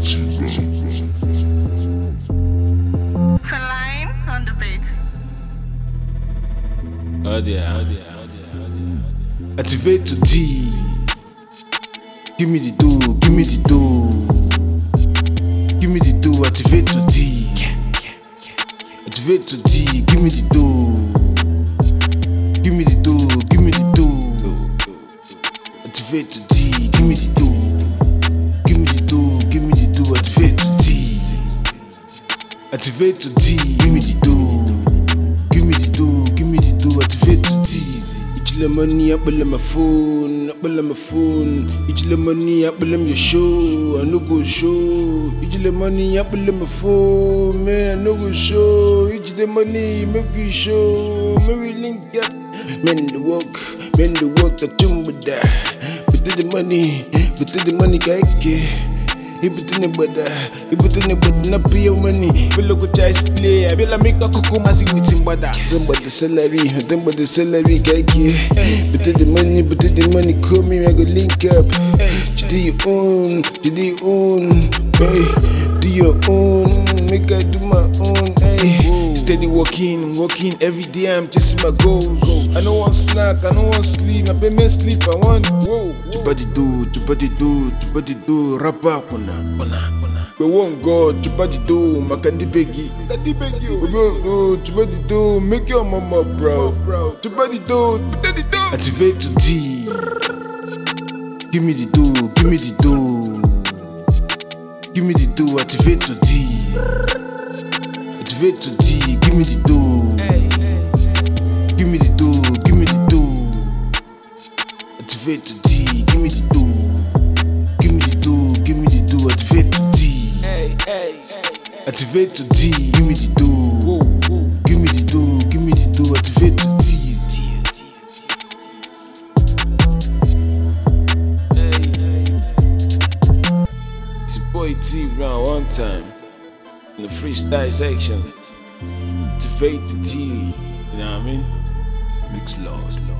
Feline on the beat. Activate to D. Give me the do, give me the do. Give me the do, activate to D. Activate to D, give me the do. Give me the do, give me the do. Activate to D, give me the do. Give me the do, give me the do, activate to D. Activate to D, give me the do. Give me the do, give me the do, activate to D. Ichile money, I pull my phone, I pull my phone. Ichile money, I pull your show, I no go show. Ichile money, I pull my phone, man, I no go show. Ichile money, make you show, make we link up. Men the work, I jump with that. But the money, kake. He put in the butter, not pay your money. We look at chase play, I feel like make a cuckoo massy with him butter. Then but the salary, kake. But the money, call me, I go link up. Do your own, hey. Do your own, make I do my own, hey. Steady walking every day, I'm chasing my goals. I don't want slack, I don't want sleep, I pay me sleep, I want whoa. Chupadi do, rapper, we want God, chupadi do, makandi begi. Chupadi do, make your mama proud. Chupadi do, activate to D. Give me the do, give me the do. Give me the do, activate to D. Activate to D, give me the do. Give me the do, give me the do. Activate to D, give me the do. Give me the do, give me the do, activate to D. Activate to D, give me the do. Give me the do, give me the do, activate to D. It's your boy T round one time in the freestyle section. Activate to D, you know what I mean? Mix laws.